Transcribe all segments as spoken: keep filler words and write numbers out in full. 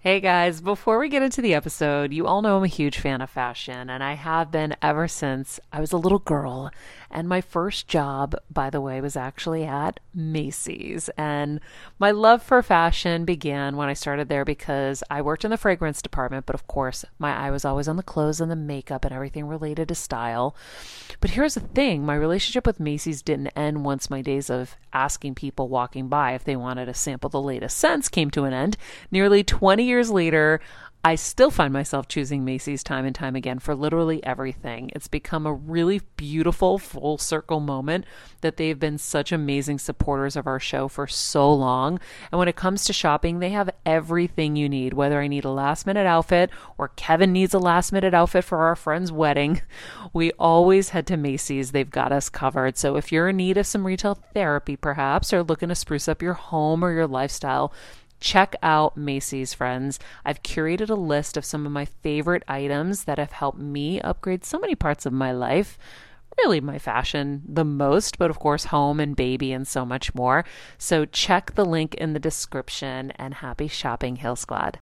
Hey guys, before we get into the episode, you all know I'm a huge fan of fashion, and I have been ever since I was a little girl. And my first job, by the way, was actually at Macy's. And my love for fashion began when I started there because I worked in the fragrance department, but of course, my eye was always on the clothes and the makeup and everything related to style. But here's the thing, my relationship with Macy's didn't end once my days of asking people walking by if they wanted to sample the latest scents came to an end. Nearly twenty years later, I still find myself choosing Macy's time and time again for literally everything. It's become a really beautiful full circle moment that they've been such amazing supporters of our show for so long. And when it comes to shopping, they have everything you need, whether I need a last minute outfit or Kevin needs a last minute outfit for our friend's wedding. We always head to Macy's. They've got us covered. So if you're in need of some retail therapy, perhaps, or looking to spruce up your home or your lifestyle, check out Macy's, friends. I've curated a list of some of my favorite items that have helped me upgrade so many parts of my life. Really my fashion the most, but of course home and baby and so much more. So check the link in the description and happy shopping, Hill Squad.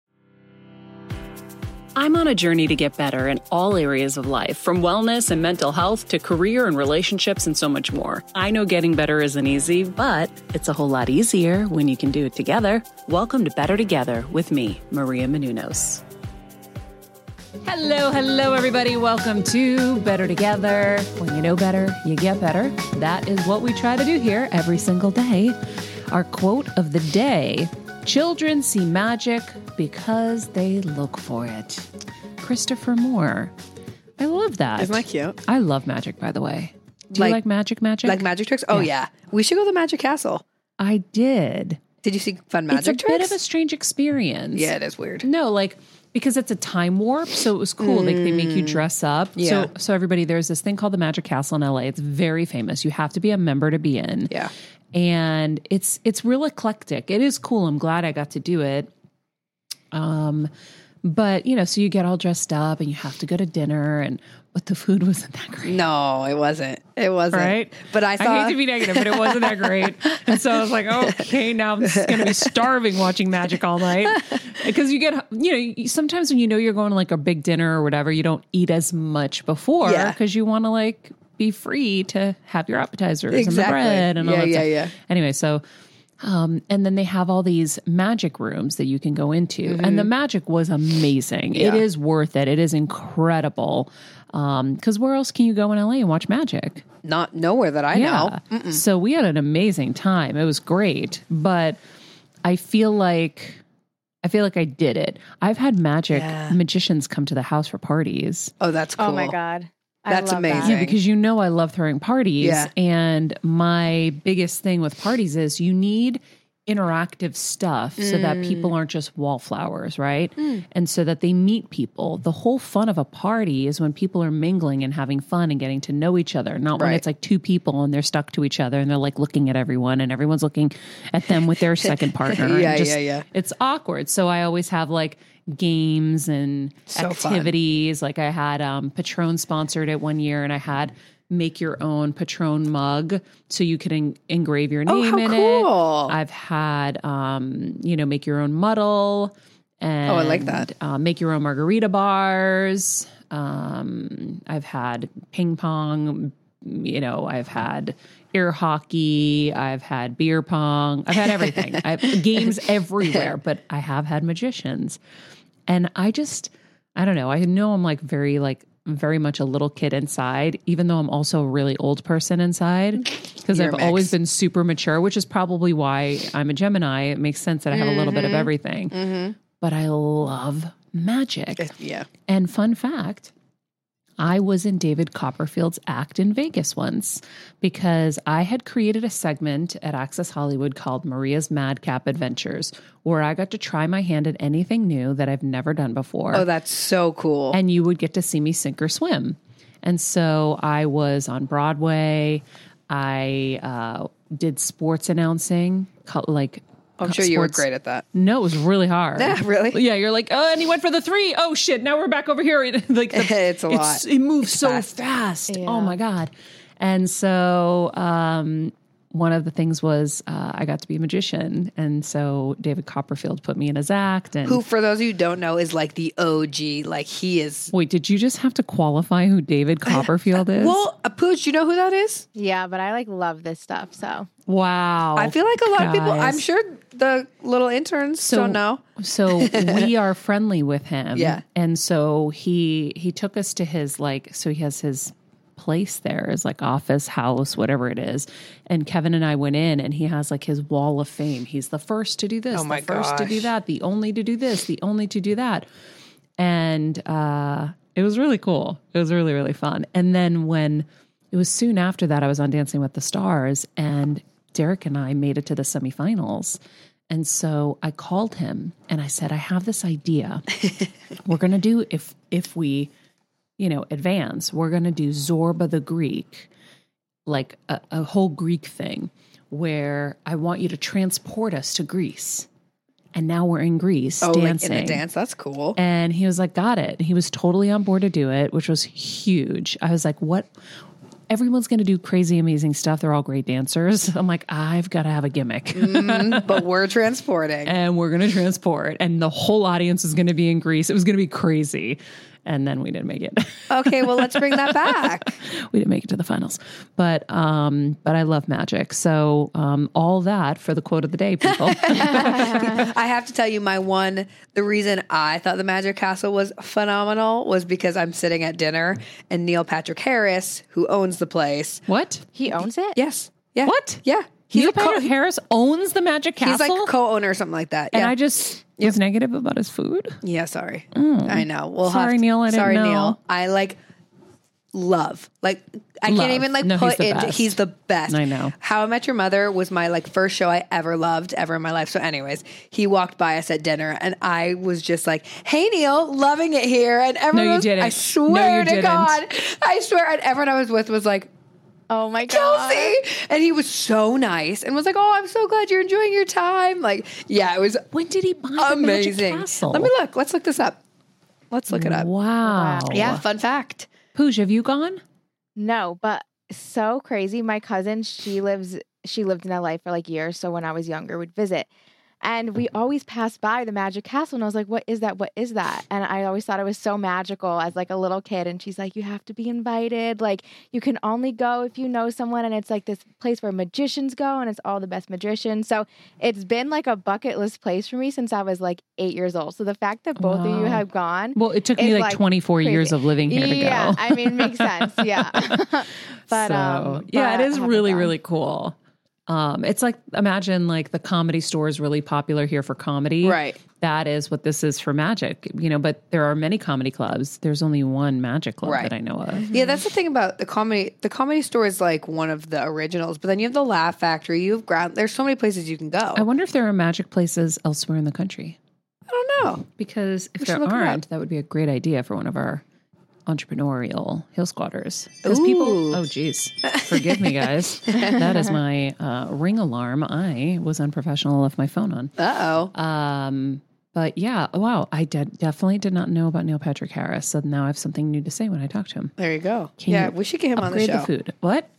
I'm on a journey to get better in all areas of life, from wellness and mental health to career and relationships and so much more. I know getting better isn't easy, but it's a whole lot easier when you can do it together. Welcome to Better Together with me, Maria Menounos. Hello, hello, everybody. Welcome to Better Together. When you know better, you get better. That is what we try to do here every single day. Our quote of the day: children see magic because they look for it. Christopher Moore. I love that. Isn't that cute? I love magic, by the way. Do Like- you like magic magic? Like magic tricks? Oh, yeah. We should go to the Magic Castle. I did. Did you see fun magic It's a tricks? bit of a strange experience. Yeah, it is weird. No, like, because it's a time warp, so it was cool. Like, they make you dress up. Yeah. So, so everybody, there's this thing called the Magic Castle in L A. It's very famous. You have to be a member to be in. Yeah. And it's it's real eclectic. It is cool. I'm glad I got to do it. Um, but you know, so you get all dressed up and you have to go to dinner, and but the food wasn't that great. No, it wasn't. It wasn't. Right? But I I thought... hate to be negative, but it wasn't that great. And so I was like, okay, now I'm just going to be starving watching magic all night. Because you get, you know, you- sometimes when you know you're going to like a big dinner or whatever, you don't eat as much before Yeah. because you want to like be free to have your appetizers and the Exactly. bread and all Yeah, that yeah, stuff. yeah. Anyway, so... Um, and then they have all these magic rooms that you can go into. And the magic was amazing. It Mm-hmm. Yeah. is worth it. It is incredible. Um, because where else can you go in L A and watch magic? Not nowhere that I know. Yeah. So we had an amazing time. It was great. But I feel like I feel like I did it. I've had magic Yeah. magicians come to the house for parties. Oh, that's cool. Oh my God. I That's love that. amazing. Yeah, because you know I love throwing parties. Yeah. And my biggest thing with parties is you need interactive stuff so that people aren't just wallflowers, right? And so that they meet people. The whole fun of a party is when people are mingling and having fun and getting to know each other, not when Right. it's like two people and they're stuck to each other and they're like looking at everyone and everyone's looking at them with their second partner. and Yeah, just- yeah, yeah. It's awkward. So I always have like games and So fun. activities. Like I had um, Patron sponsored it one year, and I had make your own Patron mug so you could en- engrave your Oh, name how in cool. it. I've had, um, you know, make your own muddle. And, Oh, I like that. Uh, make your own margarita bars. Um, I've had ping pong. You know, I've had air hockey. I've had beer pong. I've had everything. I have games everywhere, but I have had magicians. And I just, I don't know. I know I'm like very, like, very much a little kid inside, even though I'm also a really old person inside, because You're I've a mix. always been super mature, which is probably why I'm a Gemini. It makes sense that I have a little bit of everything. But I love magic. Yeah. And fun fact, I was in David Copperfield's act in Vegas once because I had created a segment at Access Hollywood called Maria's Madcap Adventures, where I got to try my hand at anything new that I've never done before. Oh, that's so cool. And you would get to see me sink or swim. And so I was on Broadway. I uh, did sports announcing, co- like I'm sure you were sports- great at that. No, it was really hard. Yeah, really? Yeah, you're like, oh, and he went for the three. Oh shit! Now we're back over here. like the, It's a lot. It moves so fast. fast. Yeah. Oh my god! And so, um, one of the things was uh, I got to be a magician. And so David Copperfield put me in his act. And Who, for those of you who don't know, is like the O G. Like he is. wait, did you just have to qualify who David Copperfield is? Well, uh, Pooch, you know who that is? Yeah, but I like love this stuff. So wow. I feel like a lot of people, guys. I'm sure the little interns don't know. So we are friendly with him. Yeah. And so he he took us to his like so he has his place there, his like office, house, whatever it is. And Kevin and I went in and he has like his wall of fame. He's the first to do this, Oh my the first to do gosh. that, the only to do this, the only to do that. And uh it was really cool. It was really, really fun. And then when it was soon after that, I was on Dancing with the Stars and Derek and I made it to the semifinals. And so I called him and I said, I have this idea. We're going to do, if if we, you know, advance, we're going to do Zorba the Greek, like a, a whole Greek thing where I want you to transport us to Greece. And now we're in Greece Oh, dancing. like in a dance. That's cool. And he was like, got it. He was totally on board to do it, which was huge. I was like, what? Everyone's going to do crazy, amazing stuff. They're all great dancers. I'm like, I've got to have a gimmick. Mm, but we're transporting. And we're going to transport. And the whole audience is going to be in Greece. It was going to be crazy. And then we didn't make it. Okay, well, let's bring that back. We didn't make it to the finals. But um, but I love magic. So um, all that for the quote of the day, people. I have to tell you, my one, the reason I thought the Magic Castle was phenomenal was because I'm sitting at dinner and Neil Patrick Harris, who owns the place. What? he owns it. Yes. Yeah. What? Yeah. He's Neil a co- Patrick Harris owns the Magic Castle? He's like co-owner or something like that. And Yeah. I just was negative about his food. Yeah, sorry. I know. We'll Sorry, have to, Neil, I didn't sorry, know. Neil. I like love. Like I Love. can't even like No, he's put the into best. he's the best. I know. How I Met Your Mother was my like first show I ever loved ever in my life. So anyways, he walked by us at dinner and I was just like, "Hey Neil, loving it here." And everyone you was- didn't. I swear No, you to didn't. God. I swear and everyone I was with was like, Oh my god. "Chelsea." And he was so nice and was like, "Oh, I'm so glad you're enjoying your time." Like, yeah, it was When did he buy the amazing. Magic Castle? Let me look. Let's look this up. Let's look it up. Wow. Yeah, fun fact. Pooj, have you gone? No, but so crazy. My cousin, she lives, she lived in L A for like years. So when I was younger, we'd visit. And we always passed by the Magic Castle. And I was like, what is that? What is that? And I always thought it was so magical as like a little kid. And she's like, you have to be invited. Like you can only go if you know someone. And it's like this place where magicians go and it's all the best magicians. So it's been like a bucket list place for me since I was like eight years old. So the fact that both of you Wow. have gone. Well, it took me is, like, like, twenty-four crazy. years of living here to Yeah, go. I mean, makes sense. Yeah. but so, um, yeah, but it is I haven't really, gone. really cool. Um, it's like, imagine like the Comedy Store is really popular here for comedy. Right. That is what this is for magic, you know, but there are many comedy clubs. There's only one magic club Right. that I know of. Yeah, that's the thing about the comedy. The Comedy Store is like one of the originals, but then you have the Laugh Factory. You have Ground. There's so many places you can go. I wonder if there are magic places elsewhere in the country. I don't know. Because if We should there look it up. aren't, that would be a great idea for one of our entrepreneurial hill squatters. Because people, oh geez, forgive me, guys. That is my uh, ring alarm. I was unprofessional, left my phone on. Uh oh. Um, but yeah, wow, I did, definitely did not know about Neil Patrick Harris. So now I have something new to say when I talk to him. There you go. Can yeah, you we should get him on the Upgrade show. the food. What?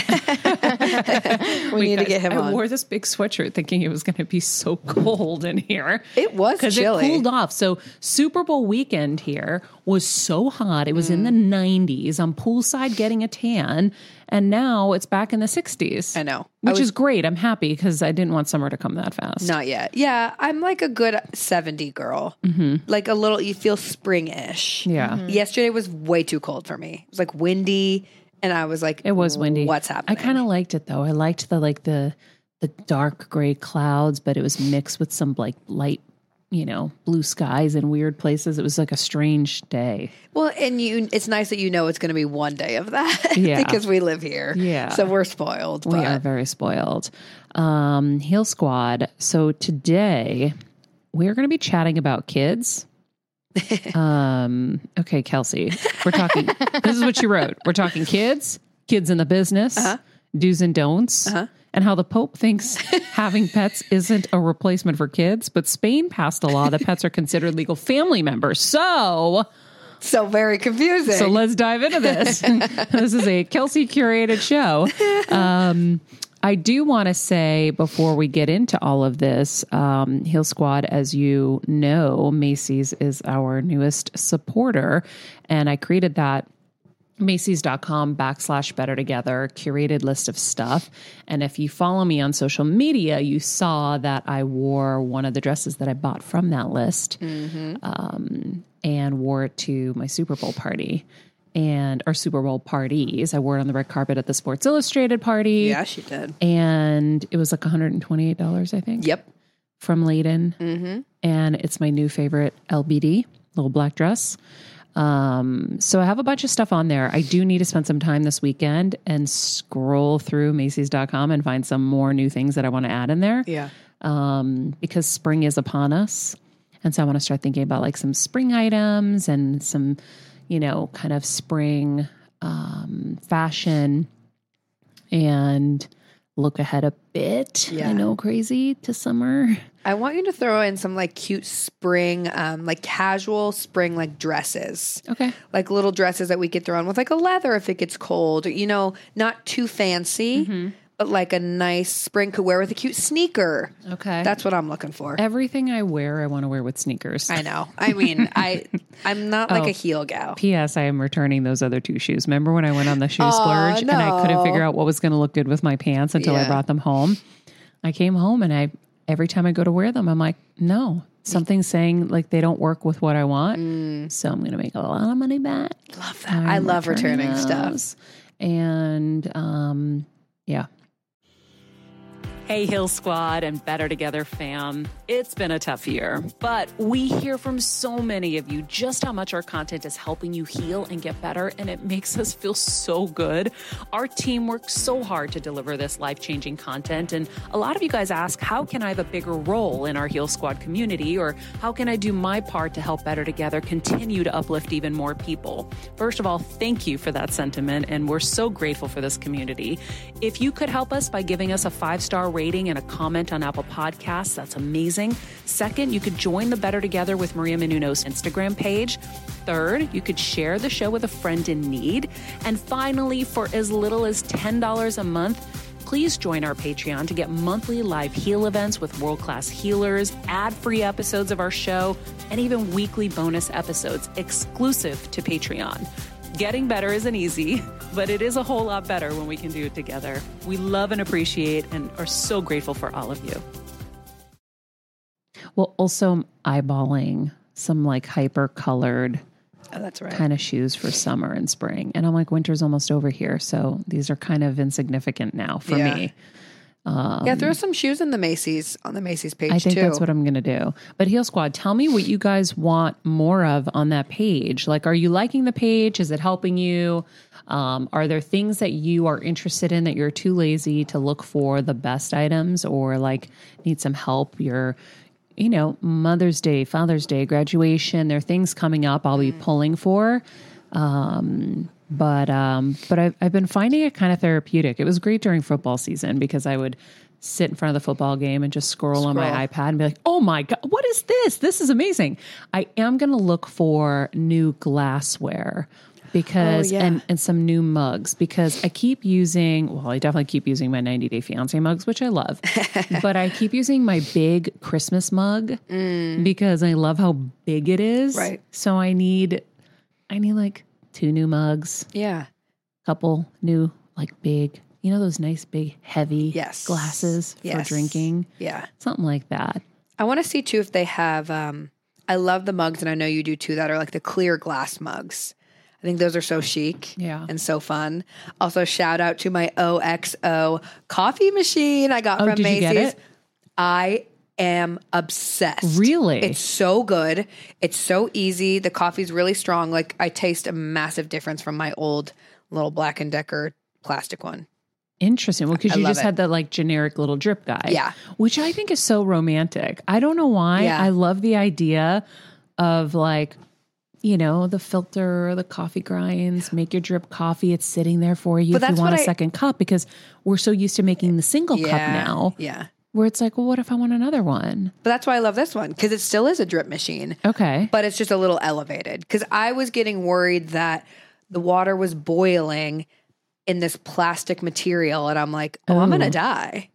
We need to Guys, get him I on. wore this big sweatshirt thinking it was going to be so cold in here. It was because chilly. it cooled off. So Super Bowl weekend here was so hot. It was in the Mm. nineties. I'm poolside getting a tan, and now it's back in the sixties. I know. I which was- is great. I'm happy because I didn't want summer to come that fast. Not yet. Yeah, I'm like a good seventy girl. Like a little, you feel spring-ish. Yeah. Yesterday was way too cold for me. It was like windy, and I was like, It was windy. What's happening? I kind of liked it though. I liked the like the the dark gray clouds, but it was mixed with some like light, you know, blue skies in weird places. It was like a strange day. Well, and you, it's nice that you know it's going to be one day of that. Yeah. because we live here. Yeah. so we're spoiled. We but are very spoiled. Um, Heel Squad. So today we're going to be chatting about kids. um, okay, Kelsey, we're talking, this is what you wrote. We're talking kids, kids in the business, Uh-huh. do's and don'ts, and how the Pope thinks having pets isn't a replacement for kids, but Spain passed a law that pets are considered legal family members. So, so very confusing. so let's dive into this. This is a Kelsey curated show. Um, I do want to say before we get into all of this, um, Heal Squad, as you know, Macy's is our newest supporter. And I created that Macy's.com backslash better together curated list of stuff. And if you follow me on social media, you saw that I wore one of the dresses that I bought from that list mm-hmm. um, and wore it to my Super Bowl party. And our Super Bowl parties. I wore it on the red carpet at the Sports Illustrated party. Yeah, she did. And it was like one hundred twenty-eight dollars, I think. Yep. From Layden. Mm-hmm. And it's my new favorite L B D, little black dress. Um, so I have a bunch of stuff on there. I do need to spend some time this weekend and scroll through Macy's dot com and find some more new things that I want to add in there. Yeah. Um, because spring is upon us. And so I want to start thinking about like some spring items and some, you know, kind of spring um, fashion and look ahead a bit. Yeah. I know, crazy to summer. I want you to throw in some like cute spring, um, like casual spring like dresses. Okay. Like little dresses that we could throw on with like a leather if it gets cold. You know, not too fancy, mm-hmm. but like a nice spring could wear with a cute sneaker. Okay. That's what I'm looking for. Everything I wear, I want to wear with sneakers. I know. I mean, I, I'm not like Oh. a heel gal. P S. I am returning those other two shoes. Remember when I went on the shoe Aw, splurge and I couldn't no. figure out what was going to look good with my pants until I Yeah. brought them home? I came home and I, every time I go to wear them, I'm like, no, something's saying like they don't work with what I want. Mm. So I'm going to make a lot of money back. Love that. I I'm love returning those. stuff. And um, yeah. Hey, Hill Squad and Better Together fam. It's been a tough year, but we hear from so many of you just how much our content is helping you heal and get better, and it makes us feel so good. Our team works so hard to deliver this life-changing content, and a lot of you guys ask, how can I have a bigger role in our Heal Squad community, or how can I do my part to help Better Together continue to uplift even more people? First of all, thank you for that sentiment, and we're so grateful for this community. If you could help us by giving us a five-star rating and a comment on Apple Podcasts, that's amazing. Second, you could join the Better Together with Maria Menounos Instagram page. Third, you could share the show with a friend in need. And finally, for as little as ten dollars a month, please join our Patreon to get monthly live heal events with world-class healers, ad-free episodes of our show, and even weekly bonus episodes exclusive to Patreon. Getting better isn't easy, but it is a whole lot better when we can do it together. We love and appreciate and are so grateful for all of you. Well, also I'm eyeballing some like hyper colored Oh, that's right. kind of shoes for summer and spring. And I'm like, winter's almost over here. So these are kind of insignificant now for Yeah. me. yeah, throw some shoes in the Macy's on the Macy's page I think too. that's what I'm going to do. But Heal Squad, tell me what you guys want more of on that page. Like, are you liking the page? Is it helping you? Um, are there things that you are interested in that you're too lazy to look for the best items, or like need some help? You're, you know, Mother's Day, Father's Day, graduation. There are things coming up I'll be pulling for. Um, but, um, but I've, I've been finding it kind of therapeutic. It was great during football season because I would sit in front of the football game and just scroll, on my Scroll. iPad and be like, oh my God, what is this? This is amazing. I am going to look for new glassware because, Oh, yeah. and, and some new mugs because I keep using, well, I definitely keep using my ninety day fiance mugs, which I love, but I keep using my big Christmas mug because I love how big it is. Right. So I need, I need like two new mugs, Yeah. couple new, like big, you know, those nice big heavy Yes. glasses Yes. for drinking, Yeah. something like that. I want to see too if they have, um, I love the mugs, and I know you do too, that are like the clear glass mugs. I think those are so chic Yeah. and so fun. Also, shout out to my O X O coffee machine I got Oh, from did you Macy's. get it? I am obsessed. Really? It's so good. It's so easy. The coffee's really strong. Like, I taste a massive difference from my old little Black and Decker plastic one. Interesting. Well, because I you love just it. had that like generic little drip guy. Yeah. Which I think is so romantic. I don't know why. Yeah. I love the idea of like, you know, the filter, the coffee grinds, make your drip coffee. It's sitting there for you But if you that's want a what I- second cup because we're so used to making the single cup now Yeah. where it's like, well, what if I want another one? But that's why I love this one, because it still is a drip machine. Okay. But it's just a little elevated, because I was getting worried that the water was boiling in this plastic material. And I'm like, oh, I'm going to die.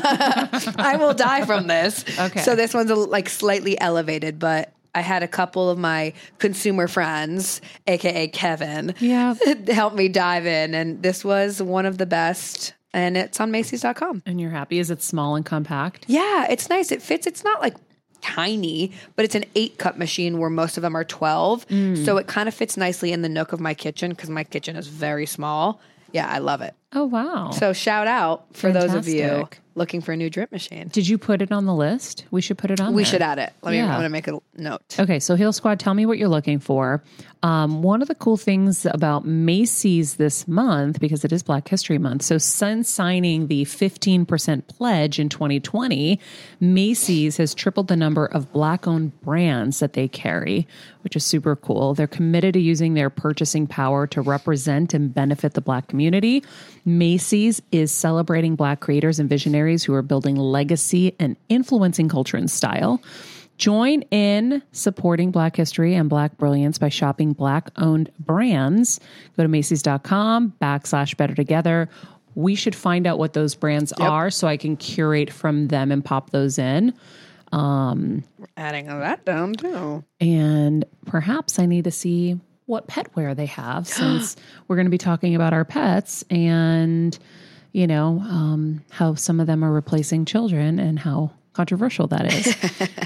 I will die from this. Okay. So this one's a, like slightly elevated, but I had a couple of my consumer friends, A K A Kevin, Yeah. help me dive in. And this was one of the best. And it's on Macy's dot com. And you're happy? Is it small and compact? Yeah, it's nice. It fits. It's not like tiny, but it's an eight cup machine where most of them are twelve. Mm. So it kind of fits nicely in the nook of my kitchen because my kitchen is very small. Yeah, I love it. Oh, wow. So shout out for those of you Fantastic. looking for a new drip machine. Did you put it on the list? We should put it on We there. should add it. Let me, Yeah. I'm going to make a note. Okay, so Heal Squad, tell me what you're looking for. Um, one of the cool things about Macy's this month, because it is Black History Month, so since signing the fifteen percent pledge in twenty twenty, Macy's has tripled the number of Black-owned brands that they carry, which is super cool. They're committed to using their purchasing power to represent and benefit the Black community. Macy's is celebrating Black creators and visionaries who are building legacy and influencing culture and style. Join in supporting Black history and Black brilliance by shopping Black-owned brands. Go to Macy's.com backslash better together. We should find out what those brands Yep. are so I can curate from them and pop those in. Adding that down too. And perhaps I need to see what pet wear they have since we're going to be talking about our pets and, you know, um, how some of them are replacing children and how controversial that is.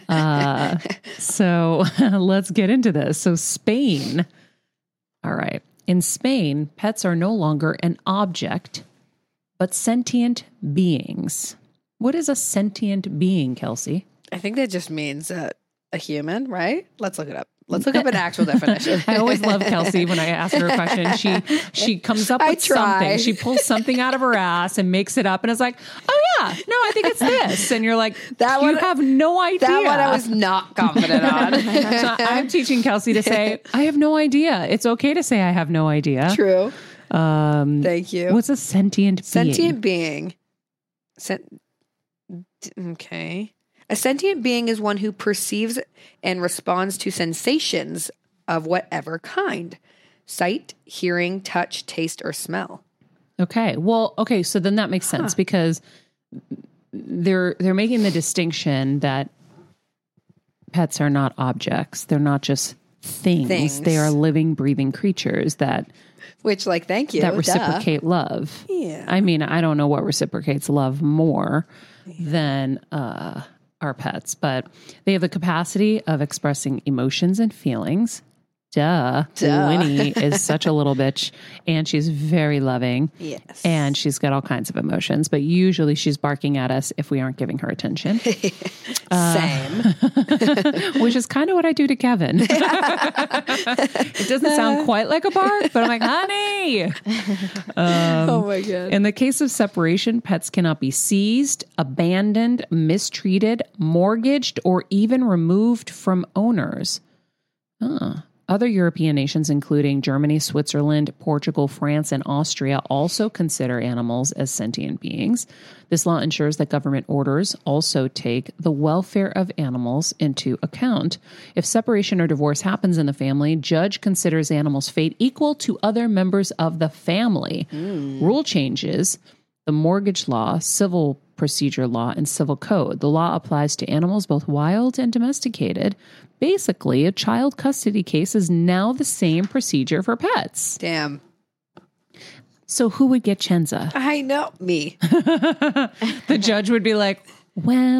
uh, so let's get into this. So Spain. All right. In Spain, pets are no longer an object, but sentient beings. What is a sentient being, Kelsey? I think that just means uh, a human, right? Let's look it up. Let's look up an actual definition. I always love Kelsey when I ask her a question. She she comes up I with try. something. She pulls something out of her ass and makes it up and is like, oh yeah, no, I think it's this. And you're like, That you one- have no idea. That one I was not confident on. So I'm teaching Kelsey to say, I have no idea. It's okay to say I have no idea. True. Um, Thank you. What's a sentient being? Sentient being. Sen- okay. A sentient being is one who perceives and responds to sensations of whatever kind: sight, hearing, touch, taste, or smell. Okay. Well, okay. So then that makes sense because they're they're making the distinction that pets are not objects. They're not just things. Things. They are living, breathing creatures that Which, like, thank you. that duh. reciprocate love. Yeah. I mean, I don't know what reciprocates love more than uh, our pets, but they have the capacity of expressing emotions and feelings. Duh. Duh. Winnie is such a little bitch, and she's very loving. Yes. And she's got all kinds of emotions, but usually she's barking at us if we aren't giving her attention, Same. which is kind of what I do to Kevin. It doesn't sound quite like a bark, but I'm like, honey. oh my God. In the case of separation, pets cannot be seized, abandoned, mistreated, mortgaged, or even removed from owners. Huh. Other European nations, including Germany, Switzerland, Portugal, France, and Austria, also consider animals as sentient beings. This law ensures that government orders also take the welfare of animals into account. If separation or divorce happens in the family, judge considers animals' fate equal to other members of the family. Rule changes: the mortgage law, civil procedure law, and civil code. The law applies to animals both wild and domesticated. Basically, a child custody case is now the same procedure for pets. Damn. So who would get Chenza? I know. Me. The judge would be like, well,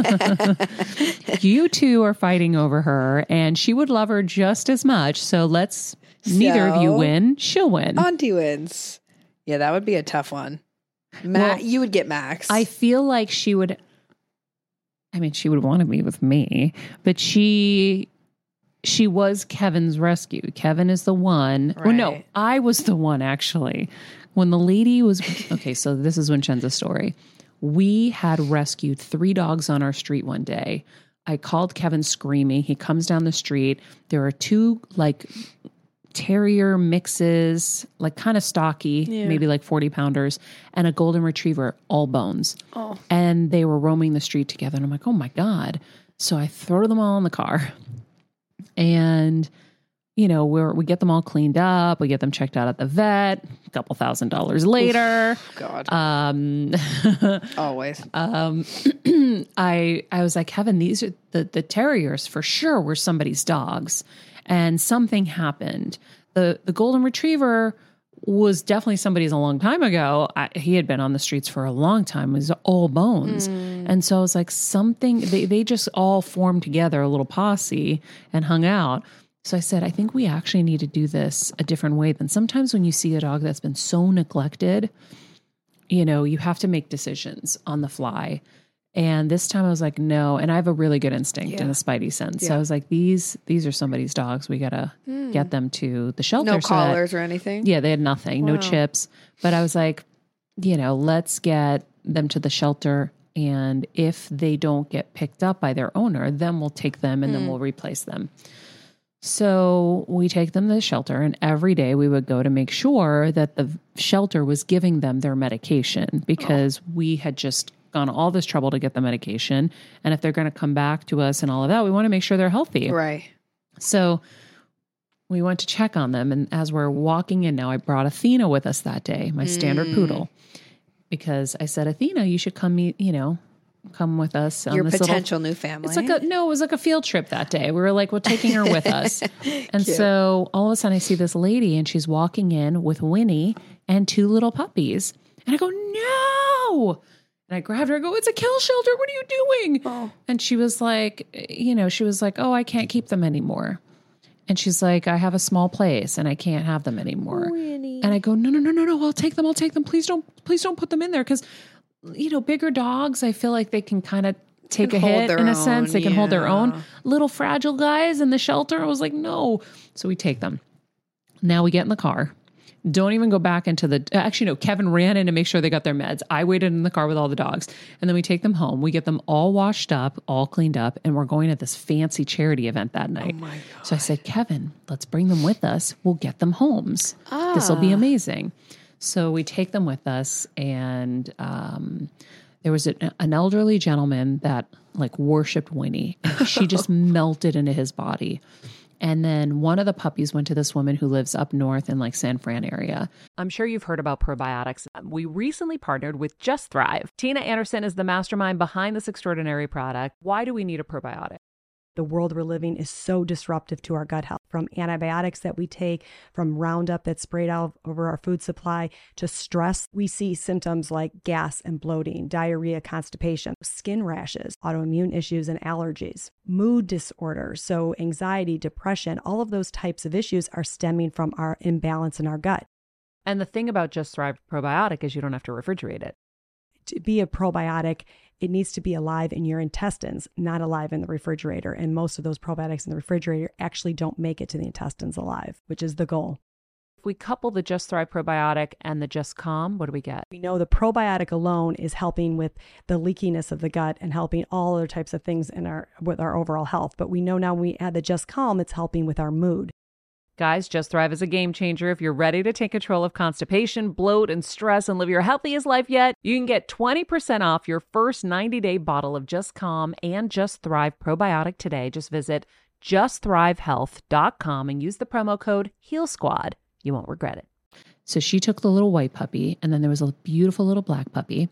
you two are fighting over her, and she would love her just as much. So let's, neither of you So- win. She'll win. Auntie wins. Yeah, that would be a tough one. Ma- Well, you would get Max. I feel like she would, I mean, she would want to be with me, but she, she was Kevin's rescue. Kevin is the one. Well, no, Right. I was the one actually. When the lady was, okay, so this is Vincenza's story. We had rescued three dogs on our street one day. I called Kevin screaming. He comes down the street. There are two like terrier mixes, like kind of stocky, maybe like forty pounders, and a golden retriever, all bones. Oh. And they were roaming the street together. And I'm like, oh my God. So I throw them all in the car. And, you know, we're, we get them all cleaned up. We get them checked out at the vet, a couple thousand dollars later. Oof, God. Um, Always. um, I, I was like, Kevin, these are the, the terriers for sure were somebody's dogs, and something happened. The, the golden retriever was definitely somebody's a long time ago. I, he had been on the streets for a long time. It was all bones. Mm. And so I was like, something, they, they just all formed together, a little posse, and hung out. So I said, I think we actually need to do this a different way than sometimes when you see a dog that's been so neglected, you know, you have to make decisions on the fly. And this time I was like, no. And I have a really good instinct yeah. and a spidey sense. Yeah. So I was like, these, these are somebody's dogs. We got to mm. get them to the shelter. No so collars that, or anything? Yeah, they had nothing, wow. no chips. But I was like, you know, let's get them to the shelter. And if they don't get picked up by their owner, then we'll take them and mm. then we'll replace them. So we take them to the shelter, and every day we would go to make sure that the shelter was giving them their medication, because oh. we had just gone all this trouble to get the medication. And if they're going to come back to us and all of that, we want to make sure they're healthy. Right. So we went to check on them. And as we're walking in now, I brought Athena with us that day, my mm. standard poodle, because I said, Athena, you should come meet, you know, come with us. On Your this potential little, new family. It's like a, no, it was like a field trip that day. We were like, we're taking her with us. And Cute. So all of a sudden I see this lady, and she's walking in with Winnie and two little puppies. And I go, no. And I grabbed her. I go, it's a kill shelter. What are you doing? Oh. And she was like, you know, she was like, oh, I can't keep them anymore. And she's like, I have a small place and I can't have them anymore. Winnie. And I go, no, no, no, no, no. I'll take them. I'll take them. Please don't, please don't put them in there. Cause you know, bigger dogs, I feel like they can kind of take a hit in a sense. They can hold their own. Little fragile guys in the shelter, I was like, no. So we take them. Now we get in the car. Don't even go back into the, actually, no, Kevin ran in to make sure they got their meds. I waited in the car with all the dogs. And then we take them home. We get them all washed up, all cleaned up. And we're going to this fancy charity event that night. Oh my God. So I said, Kevin, let's bring them with us. We'll get them homes. Ah. This will be amazing. So we take them with us, and um, there was a, an elderly gentleman that like worshiped Winnie, and she just melted into his body. And then one of the puppies went to this woman who lives up north in like San Fran area. I'm sure you've heard about probiotics. We recently partnered with Just Thrive. Tina Anderson is the mastermind behind this extraordinary product. Why do we need a probiotic? The world we're living is so disruptive to our gut health, from antibiotics that we take, from Roundup that's sprayed out over our food supply, to stress. We see symptoms like gas and bloating, diarrhea, constipation, skin rashes, autoimmune issues, and allergies, mood disorders. So anxiety, depression, all of those types of issues are stemming from our imbalance in our gut. And the thing about Just Thrive probiotic is you don't have to refrigerate it. To be a probiotic, it needs to be alive in your intestines, not alive in the refrigerator. And most of those probiotics in the refrigerator actually don't make it to the intestines alive, which is the goal. If we couple the Just Thrive probiotic and the Just Calm, what do we get? We know the probiotic alone is helping with the leakiness of the gut and helping all other types of things in our with our overall health. But we know now when we add the Just Calm, it's helping with our mood. Guys, Just Thrive is a game changer. If you're ready to take control of constipation, bloat, and stress and live your healthiest life yet, you can get twenty percent off your first ninety-day bottle of Just Calm and Just Thrive probiotic today. Just visit just thrive health dot com and use the promo code HEALSQUAD. You won't regret it. So she took the little white puppy, and then there was a beautiful little black puppy.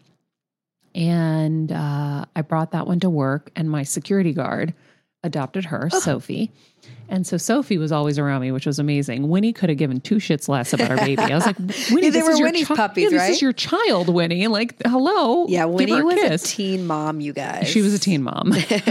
And uh, I brought that one to work, and my security guard adopted her, oh. Sophie. And so Sophie was always around me, which was amazing. Winnie could have given two shits less about her baby. I was like, Winnie, yeah, they this were is your Winnie's chi- puppies, yeah, right? This is your child, Winnie. Like, hello. Yeah, Winnie give her a was kiss. a teen mom, you guys. She was a teen mom.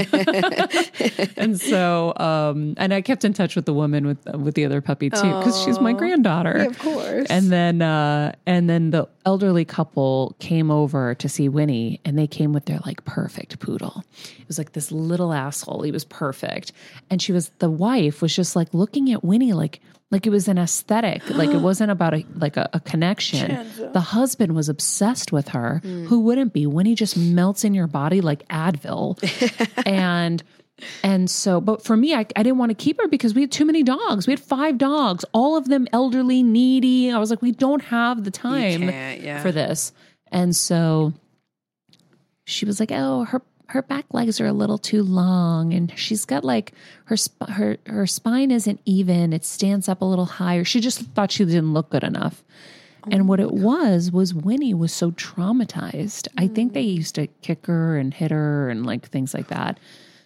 And so, um, and I kept in touch with the woman with with the other puppy too, because she's my granddaughter. Yeah, of course. And then, uh, and then the elderly couple came over to see Winnie, and they came with their like perfect poodle. It was like this little asshole. He was perfect. And she was, the wife was just like looking at Winnie like, like it was an aesthetic. Like it wasn't about a, like a, a connection. Chanza. The husband was obsessed with her. Mm. Who wouldn't be? Winnie just melts in your body like Advil. and, and so, but for me, I, I didn't want to keep her because we had too many dogs. We had five dogs, all of them elderly, needy. I was like, we don't have the time yeah. for this. And so she was like, oh, her, her back legs are a little too long, and she's got like her sp- her her spine isn't even. It stands up a little higher. She just thought she didn't look good enough. Oh and what it God. was was Winnie was so traumatized. Mm. I think they used to kick her and hit her and like things like that.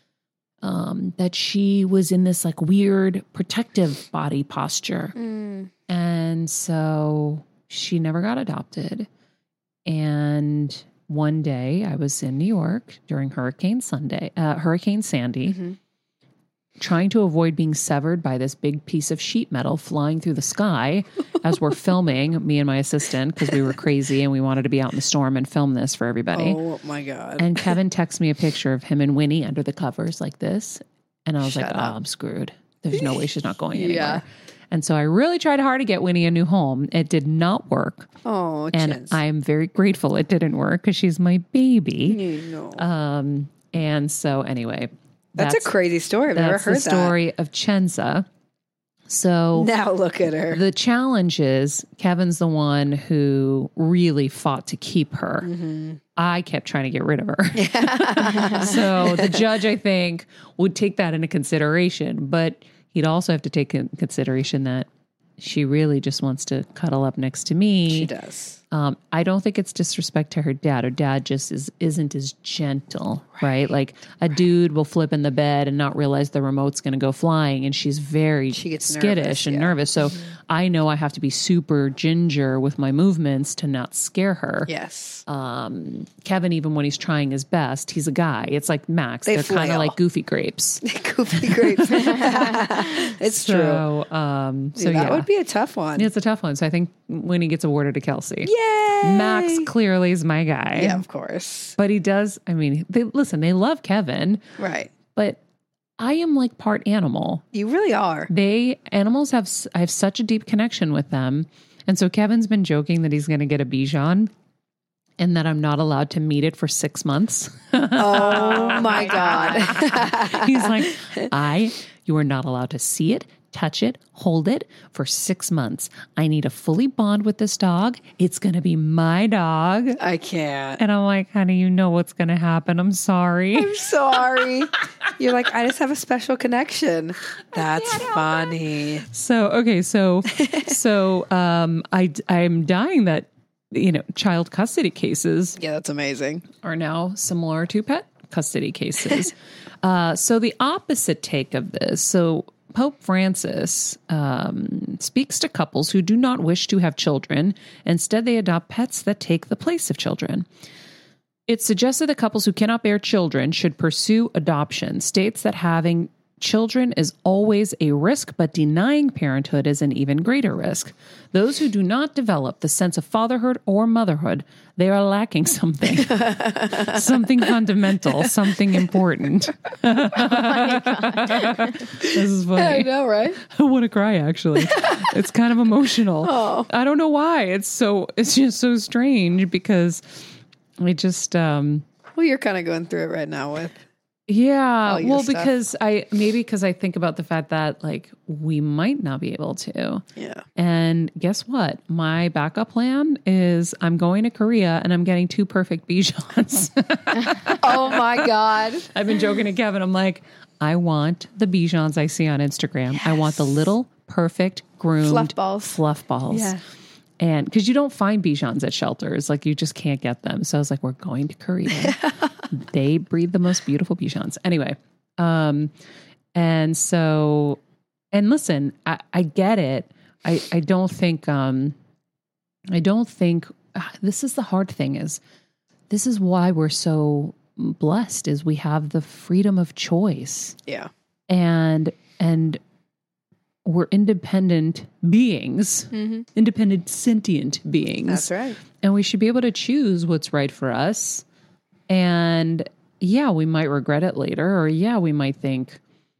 Um, that she was in this like weird protective body posture, mm. and so she never got adopted. And one day I was in New York during Hurricane Sunday, uh, Hurricane Sandy, mm-hmm. trying to avoid being severed by this big piece of sheet metal flying through the sky as we're filming, me and my assistant, because we were crazy and we wanted to be out in the storm and film this for everybody. Oh my God. And Kevin texts me a picture of him and Winnie under the covers like this. And I was Shut like, up. oh, I'm screwed. There's no way she's not going anywhere. Yeah. And so I really tried hard to get Winnie a new home. It did not work. Oh, and chins. I'm very grateful it didn't work because she's my baby. You know. Um, and so anyway, that's, that's a crazy story. I've never heard that. That's the story that. of Chenza. So now look at her. The challenge is Kevin's the one who really fought to keep her. Mm-hmm. I kept trying to get rid of her. So the judge, I think, would take that into consideration, but he'd also have to take in consideration that she really just wants to cuddle up next to me. She does. Um, I don't think it's disrespect to her dad. Her dad just is, isn't as gentle, right? right? Like a right. dude will flip in the bed and not realize the remote's going to go flying. And she's very she gets skittish nervous, and yeah. nervous. So mm-hmm. I know I have to be super ginger with my movements to not scare her. Yes. Um, Kevin, even when he's trying his best, he's a guy. It's like Max. They They're kind of like goofy grapes. Goofy grapes. It's so, true. Um, so yeah, that yeah. would be a tough one. It's a tough one. So I think Winnie gets awarded to Kelsey. Yay! Max clearly is my guy. Yeah, of course. But he does, I mean, they listen, they love Kevin. Right. But I am like part animal. You really are. They, animals have, I have such a deep connection with them. And so Kevin's been joking that he's going to get a Bichon and that I'm not allowed to meet it for six months. Oh my God. He's like, I, you are not allowed to see it, touch it, hold it for six months. I need to fully bond with this dog. It's going to be my dog. I can't. And I'm like, honey, you know what's going to happen. I'm sorry. I'm sorry. You're like, I just have a special connection. That's funny. So, okay. So, so, um, I, I'm dying that, you know, child custody cases. Yeah, that's amazing. Are now similar to pet custody cases. uh, so the opposite take of this. So Pope Francis um, speaks to couples who do not wish to have children. Instead, they adopt pets that take the place of children. It suggested that couples who cannot bear children should pursue adoption, states that having children is always a risk, but denying parenthood is an even greater risk. Those who do not develop the sense of fatherhood or motherhood, they are lacking something. Something fundamental, something important. Oh my God. This is funny. I know, right? I want to cry, actually. It's kind of emotional. Oh. I don't know why. It's so, it's just so strange because I just, um, well, you're kind of going through it right now with. Yeah, well, stuff. because I maybe because I think about the fact that like we might not be able to. Yeah. And guess what? My backup plan is I'm going to Korea and I'm getting two perfect Bichons. Oh my God. I've been joking to Kevin. I'm like, I want the Bichons I see on Instagram. Yes. I want the little perfect groomed fluff balls. Fluff balls. Yeah. And because you don't find Bichons at shelters, like you just can't get them. So I was like, we're going to Korea. They breed the most beautiful Bichons. Anyway. Um, and so, and listen, I, I get it. I, I don't think, um, I don't think uh, this is the hard thing is this is why we're so blessed is we have the freedom of choice. Yeah. And, and, we're independent beings, mm-hmm. independent sentient beings. That's right. And we should be able to choose what's right for us. And yeah, we might regret it later, or yeah, we might think,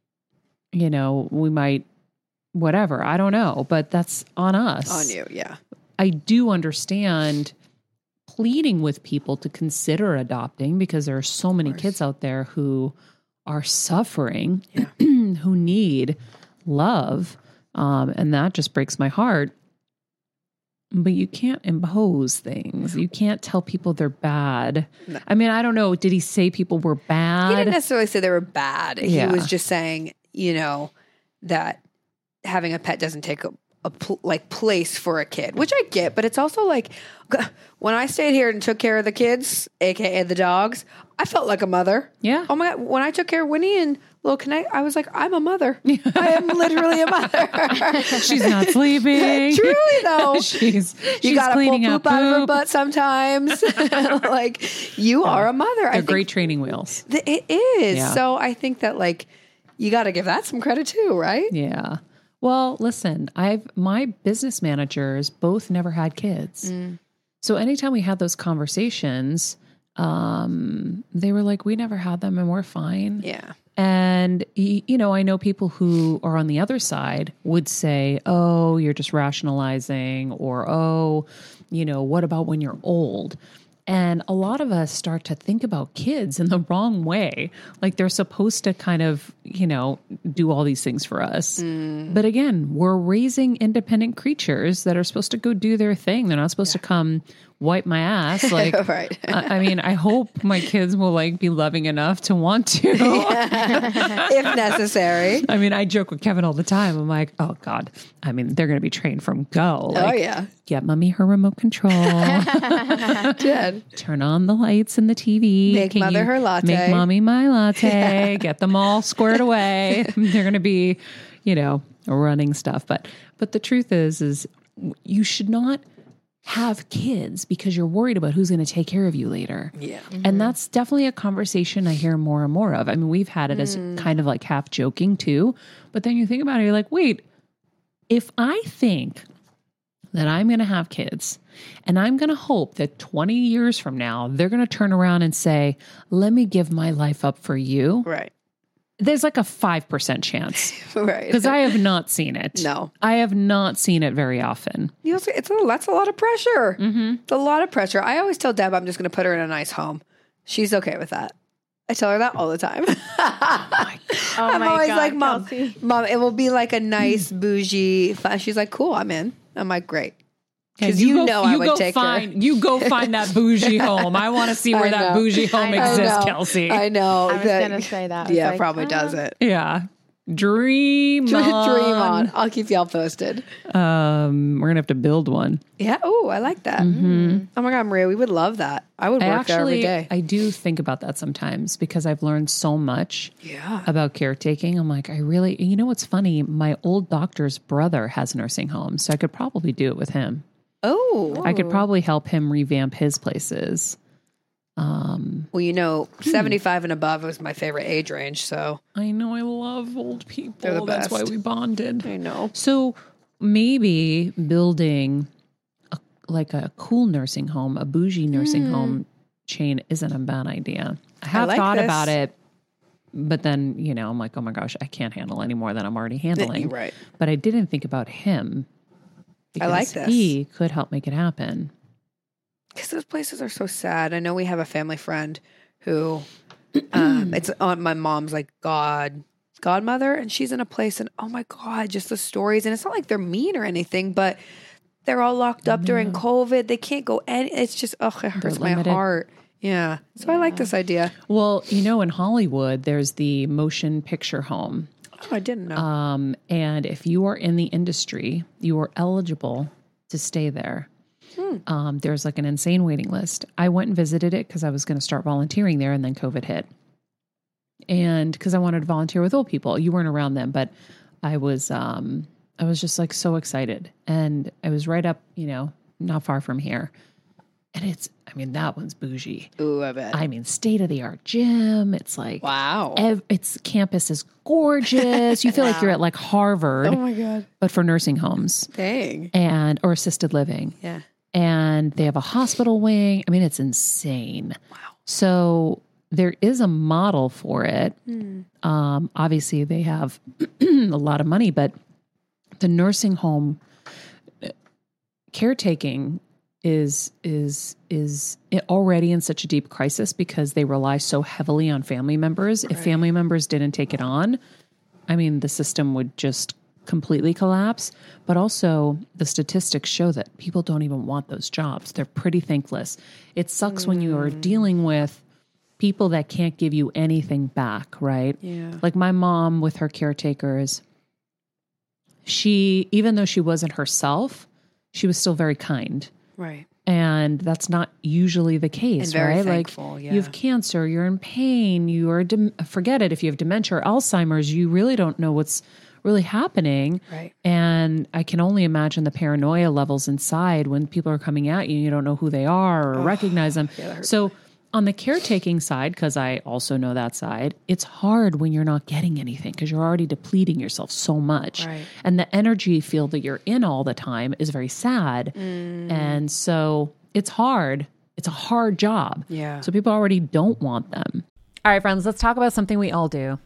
you know, we might, whatever. I don't know, but that's on us. On you, yeah. I do understand pleading with people to consider adopting because there are so many kids out there who are suffering, yeah. who need love. Um, and that just breaks my heart. But you can't impose things. You can't tell people they're bad. No. I mean, I don't know. Did he say people were bad? He didn't necessarily say they were bad. Yeah. He was just saying, you know, that having a pet doesn't take a, a pl- like place for a kid, which I get. But it's also like when I stayed here and took care of the kids, aka the dogs, I felt like a mother. Yeah. Oh my god, when I took care of Winnie and little Connect, I was like, I'm a mother. I am literally a mother. She's not sleeping. Truly though, she's you she's gotta pull cleaning poop up out of her poop. butt sometimes. Like you are a mother. They're I think great training wheels. th- it is. Yeah. So I think that like you got to give that some credit too, right? Yeah. Well, listen, I've my business managers both never had kids. Mm. So anytime we had those conversations, um, they were like, we never had them and we're fine. Yeah. And, y- you know, I know people who are on the other side would say, oh, you're just rationalizing, or, oh, you know, what about when you're old? And a lot of us start to think about kids in the wrong way. Like they're supposed to kind of, you know, do all these things for us. Mm. But again, we're raising independent creatures that are supposed to go do their thing. They're not supposed yeah. to come wipe my ass. Like, right. I, I mean, I hope my kids will like be loving enough to want to. If necessary. I mean, I joke with Kevin all the time. I'm like, oh God. I mean, they're going to be trained from go. Like, oh yeah. Get mommy her remote control. Did. Turn on the lights and the T V. Make Can mother you her latte. Make mommy my latte. Get them all squared away. They're going to be, you know, running stuff. But, but the truth is, is you should not have kids because you're worried about who's going to take care of you later. Yeah. Mm-hmm. And that's definitely a conversation I hear more and more of. I mean, we've had it mm. as kind of like half joking too, but then you think about it, you're like, wait, if I think that I'm going to have kids and I'm going to hope that twenty years from now, they're going to turn around and say, let me give my life up for you. Right. There's like a five percent chance. Right. Because I have not seen it. No. I have not seen it very often. You know, it's a, that's a lot of pressure. Mm-hmm. It's a lot of pressure. I always tell Deb I'm just going to put her in a nice home. She's okay with that. I tell her that all the time. Oh I'm my always God, like, Mom, Kelsey. Mom, it will be like a nice, bougie. Fun. She's like, cool, I'm in. I'm like, great. Because you, you, go, know you I would go take find, her. You go find that bougie home. I want to see where I that know. bougie home I exists, know. Kelsey. I know. I was that- going to say that. I was Yeah, like, probably uh, does it. Yeah. Dream Dream on. on. I'll keep y'all posted. Um, we're going to have to build one. Yeah. Oh, I like that. Mm-hmm. Oh my God, Maria, we would love that. I would I work there every actually, day. I do think about that sometimes because I've learned so much Yeah. about caretaking. I'm like, I really, you know what's funny? My old doctor's brother has a nursing home, so I could probably do it with him. Oh. I could probably help him revamp his places. Um, Well, you know, seventy-five and above was my favorite age range, so I know I love old people. They're the That's best. why we bonded. I know. So maybe building a, like a cool nursing home, a bougie nursing Hmm. home chain isn't a bad idea. I have like thought this. about it, but then, you know, I'm like, oh my gosh, I can't handle any more than I'm already handling. Right. But I didn't think about him. I like because this. He could help make it happen. Because those places are so sad. I know we have a family friend who, um, it's on my mom's like god godmother, and she's in a place, and oh my God, just the stories. And it's not like they're mean or anything, but they're all locked up during COVID. They can't go any. It's just oh, it hurts my limited. heart. Yeah. So I like this idea. Well, you know, in Hollywood, there's the motion picture home. Oh, I didn't know. Um, and if you are in the industry, you are eligible to stay there. Hmm. Um, there's like an insane waiting list. I went and visited it because I was going to start volunteering there, and then COVID hit. And because I wanted to volunteer with old people, you weren't around them, but I was, um, I was just like so excited, and I was right up, you know, not far from here. And it's, I mean, that one's bougie. Ooh, I bet. I mean, state of the art gym. It's like, wow. ev- it's campus is gorgeous. You feel like you're at like Harvard, Oh my God. but for nursing homes Dang. and or assisted living. Yeah. And they have a hospital wing. I mean, it's insane. Wow. So there is a model for it. Um, obviously, they have a lot of money, but the nursing home uh, caretaking is is is already in such a deep crisis because they rely so heavily on family members. If family members didn't take it on, I mean, the system would just completely collapse, but also the statistics show that people don't even want those jobs. They're pretty thankless. It sucks mm. when you are dealing with people that can't give you anything back, right? Yeah. Like my mom with her caretakers, she, even though she wasn't herself, she was still very kind. Right. And that's not usually the case, and very right? Thankful, like yeah. you have cancer, you're in pain, you are, dem- forget it. If you have dementia or Alzheimer's, you really don't know what's really happening. Right. And I can only imagine the paranoia levels inside when people are coming at you, you don't know who they are or oh, recognize them. Yeah, so on the caretaking side, because I also know that side, it's hard when you're not getting anything because you're already depleting yourself so much. Right. And the energy field that you're in all the time is very sad. Mm. And so it's hard. It's a hard job. Yeah. So people already don't want them. All right, friends, let's talk about something we all do.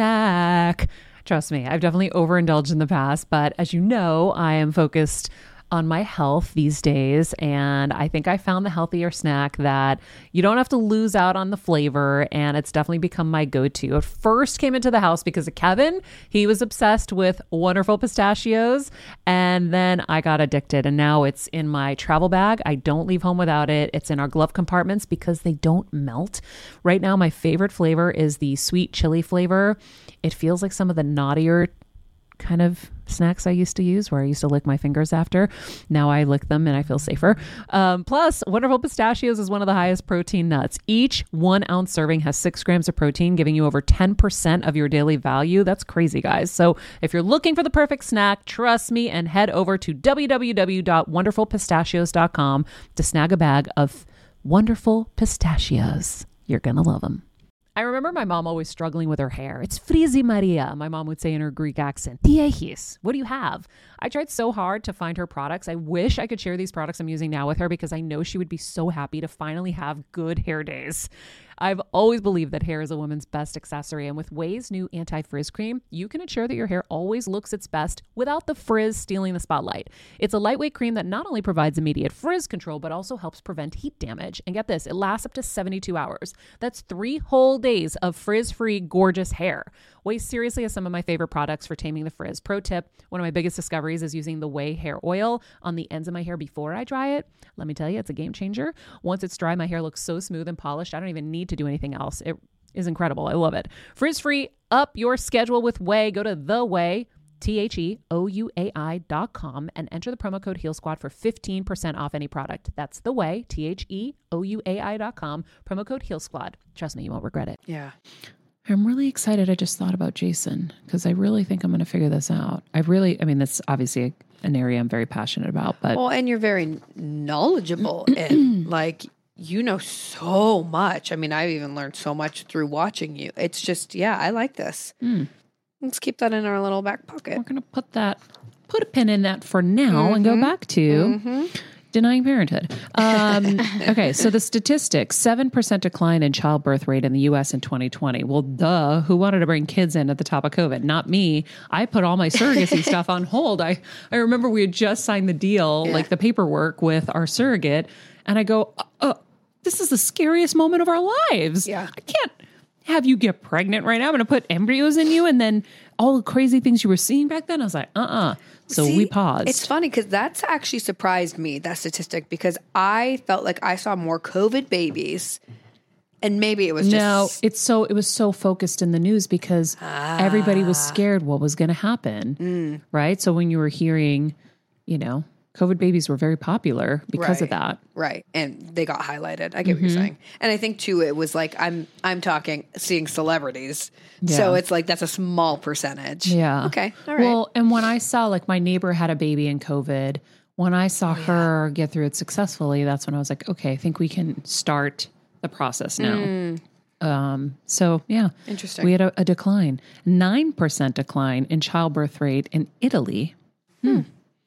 Snack. Trust me, I've definitely overindulged in the past, but as you know, I am focused on my health these days. And I think I found the healthier snack that you don't have to lose out on the flavor. And it's definitely become my go-to. It first came into the house because of Kevin. He was obsessed with Wonderful Pistachios. And then I got addicted. And now it's in my travel bag. I don't leave home without it. It's in our glove compartments because they don't melt. Right now, my favorite flavor is the sweet chili flavor. It feels like some of the naughtier kind of snacks I used to use where I used to lick my fingers after. Now I lick them and I feel safer. Um, plus, Wonderful Pistachios is one of the highest protein nuts. Each one ounce serving has six grams of protein, giving you over ten percent of your daily value. That's crazy, guys. So if you're looking for the perfect snack, trust me and head over to w w w dot wonderful pistachios dot com to snag a bag of Wonderful Pistachios. You're going to love them. I remember my mom always struggling with her hair. It's Frizi Maria, my mom would say in her Greek accent. Diehis, what do you have? I tried so hard to find her products. I wish I could share these products I'm using now with her because I know she would be so happy to finally have good hair days. I've always believed that hair is a woman's best accessory, and with Ouai's new anti-frizz cream, you can ensure that your hair always looks its best without the frizz stealing the spotlight. It's a lightweight cream that not only provides immediate frizz control, but also helps prevent heat damage. And get this, it lasts up to seventy-two hours. That's three whole days of frizz-free, gorgeous hair. Ouai seriously has some of my favorite products for taming the frizz. Pro tip, one of my biggest discoveries is using the Ouai hair oil on the ends of my hair before I dry it. Let me tell you, it's a game changer. Once it's dry, my hair looks so smooth and polished, I don't even need to do anything else. It is incredible. I love it. Frizz-free, up your schedule with Ouai. Go to the Ouai, T H E O U A I dot com and enter the promo code Heal Squad for fifteen percent off any product. That's the Ouai, T H E O U A I dot com, promo code Heal Squad. Trust me, you won't regret it. Yeah. I'm really excited. I just thought about Jason because I really think I'm going to figure this out. I really, I mean, that's obviously an area I'm very passionate about, but. Well, and you're very knowledgeable in, like, you know so much. I mean, I've even learned so much through watching you. It's just, yeah, I like this. Mm. Let's keep that in our little back pocket. We're going to put that, put a pin in that for now mm-hmm. and go back to mm-hmm. denying parenthood. Um, okay, so the statistics, seven percent decline in childbirth rate in the U S in twenty twenty. Well, duh, who wanted to bring kids in at the top of COVID? Not me. I put all my surrogacy stuff on hold. I, I remember we had just signed the deal, yeah. like the paperwork with our surrogate, and I go, uh, this is the scariest moment of our lives. Yeah. I can't have you get pregnant right now. I'm going to put embryos in you, and then all the crazy things you were seeing back then. I was like, uh-uh. So See, we paused. It's funny because that's actually surprised me, that statistic, because I felt like I saw more COVID babies, and maybe it was just... No, it's so, it was so focused in the news because ah. everybody was scared what was going to happen, mm. right? So when you were hearing, you know, COVID babies were very popular because right. of that. Right. And they got highlighted. I get Mm-hmm. what you're saying. And I think too, it was like, I'm, I'm talking seeing celebrities. Yeah. So it's like, that's a small percentage. Yeah. Okay. All right. Well, and when I saw like my neighbor had a baby in COVID, when I saw Oh, her get through it successfully, that's when I was like, okay, I think we can start the process now. Mm. Um, so yeah, Interesting. we had a, a decline, nine percent decline in childbirth rate in Italy. Hmm.